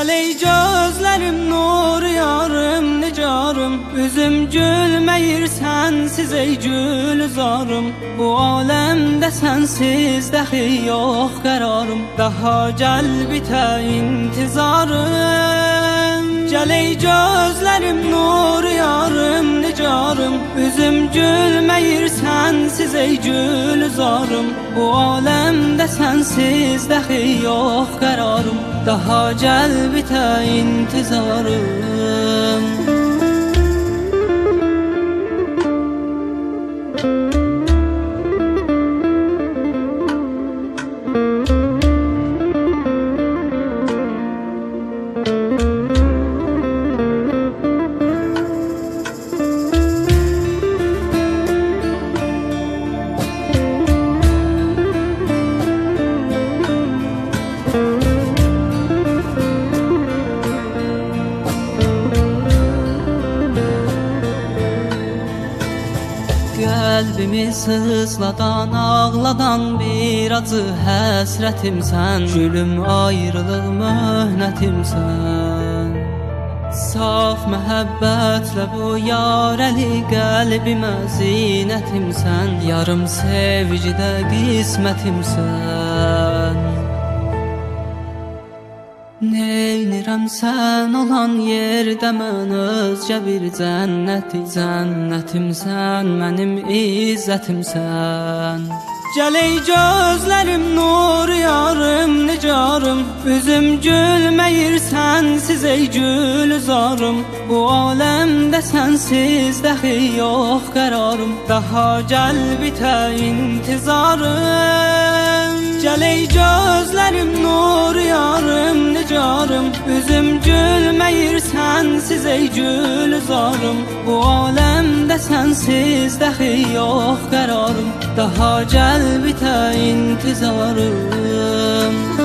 Gəl ey gözlərim nur yarım nicarım, üzüm gülməyir sənsiz ey gülzarım. Bu aləmdə sənsiz dəxi yox qərarım, daha gəl bitə intizarım. Gəl ey gözlərim nur yarım nicarım, üzüm gülməyir sənsiz ey gülzarım. Bu aləmdə sənsiz dəxi yox qərarım, daha gəl bitə intizarım. Qəlbimi sızladan, ağladan bir acı həsrətimsən. Gülüm ayrılıq möhnətimsən. Saf məhəbbətlə bu yarəli qəlbimə zinətimsən. Yarım sevgidə qismətimsən. Neynirəm sən olan yerdə mən özcə bir cənnətimsən, mənim izzətimsən. Gəl ey gözlərim nur yarım nicarım, üzüm gülməyir sənsiz ey gülzarım. Bu aləmdə sənsiz dəxi yox qərarım, daha gəl bitə intizarım. Gəl ey gözlərim nur yarım nicarım, üzüm gülməyir sənsiz ey gülzarım. Bu aləmdə sənsiz dəxi yox qərarım, daha gəl bitə intizarım.